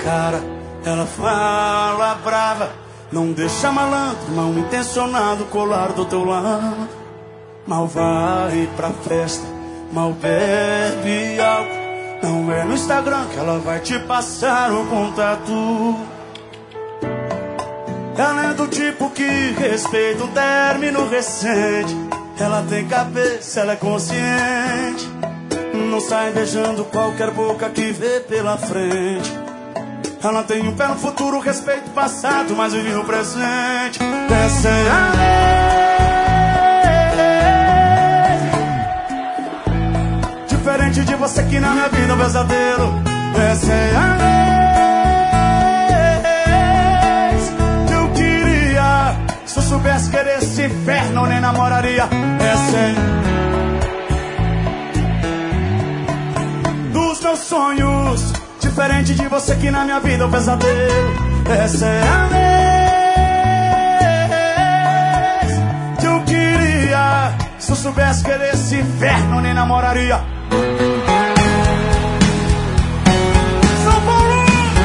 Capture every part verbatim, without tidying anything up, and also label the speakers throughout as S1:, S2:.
S1: cara, ela fala brava. Não deixa malandro, mal intencionado colar do teu lado. Mal vai pra festa, mal bebe álcool. Não é no Instagram que ela vai te passar o contato. Ela é do tipo que respeita um término recente. Ela tem cabeça, ela é consciente. Não sai beijando qualquer boca que vê pela frente. Ela tem um pé no futuro, respeito o passado, mas vive o presente. Essa é a lei. Diferente de você que na minha vida é um pesadelo. Essa é a lei. Que eu queria, se eu soubesse querer esse inferno, nem namoraria. Essa é dos meus sonhos. Diferente de você que na minha vida é um pesadelo. Essa é a vez que eu queria, se eu soubesse querer esse inferno, nem namoraria. São Paulo!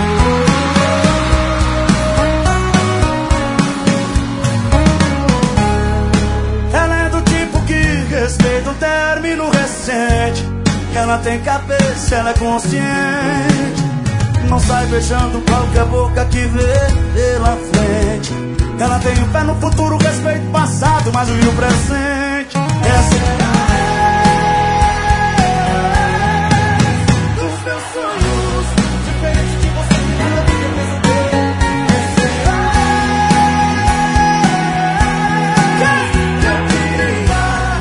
S1: Ela é do tipo que respeita um término recente. Ela tem cabeça, ela é consciente. Não sai beijando qualquer boca que vê pela frente. Ela tem um pé no futuro, respeito o passado, mas vive o presente. Essa é a lei dos meus sonhos. Diferente de você que na vida é pesadelo. Essa é a lei que eu queria.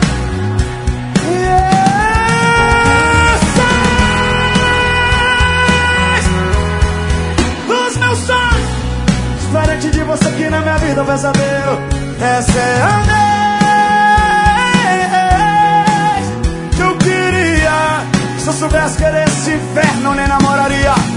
S1: Diferente de você que na minha vida é um pesadelo. Essa é a vez que eu queria, se eu soubesse querer esse inferno, nem namoraria.